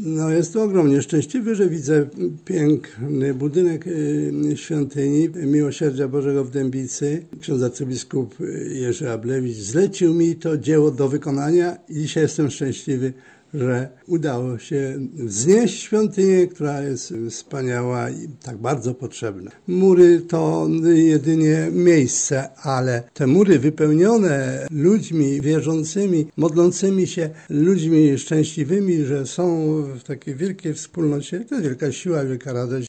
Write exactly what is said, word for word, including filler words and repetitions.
No jest to ogromnie szczęśliwy, że widzę piękny budynek świątyni Miłosierdzia Bożego w Dębicy. Ksiądz arcybiskup Jerzy Ablewicz zlecił mi to dzieło do wykonania i dzisiaj jestem szczęśliwy, że udało się wznieść świątynię, która jest wspaniała i tak bardzo potrzebna. Mury to jedynie miejsce, ale te mury wypełnione ludźmi wierzącymi, modlącymi się, ludźmi szczęśliwymi, że są w takiej wielkiej wspólnocie, to jest wielka siła, wielka radość.